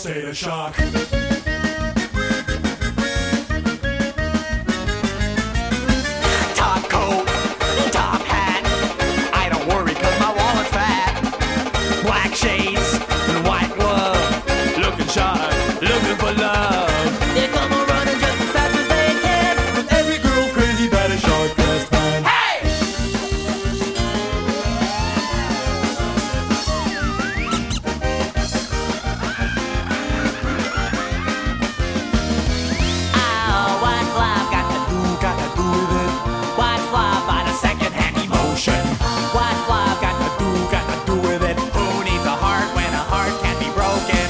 state of shock. Top coat, top hat. I don't worry 'cause my wallet's fat. Black shades and white glove. Looking shy, looking for love. They come on running just as fast as they can. With every girl crazy about a shark-dressed man. Hey! Oh, what love got to do with it? What's love but a second-hand emotion? What's love got to do with it? Who needs a heart when a heart can be broken?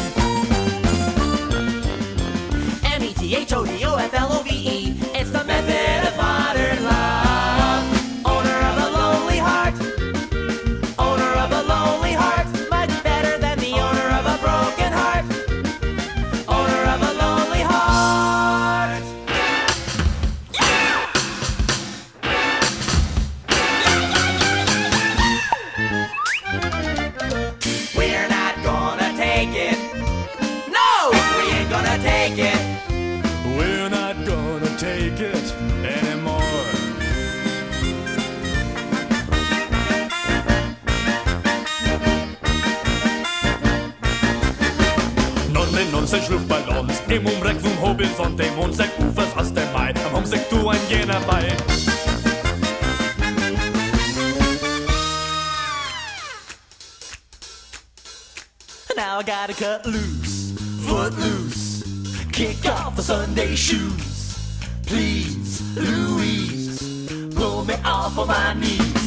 METHODOFLOVE, it's the method of modern love. Owner of a lonely heart, owner of a lonely heart, much better than the owner of a broken heart. Owner of a lonely heart. We're not gonna take it. No, we ain't gonna take it. We're not gonna take it anymore. Non sei Schluffballons, im Umreck vom Horizont, dem Mondsek Ufers aus dem Mai, am Homsek du ein jener bei. Now I gotta cut loose, foot loose, kick off the Sunday shoes. Please, Louise, pull me off of my knees.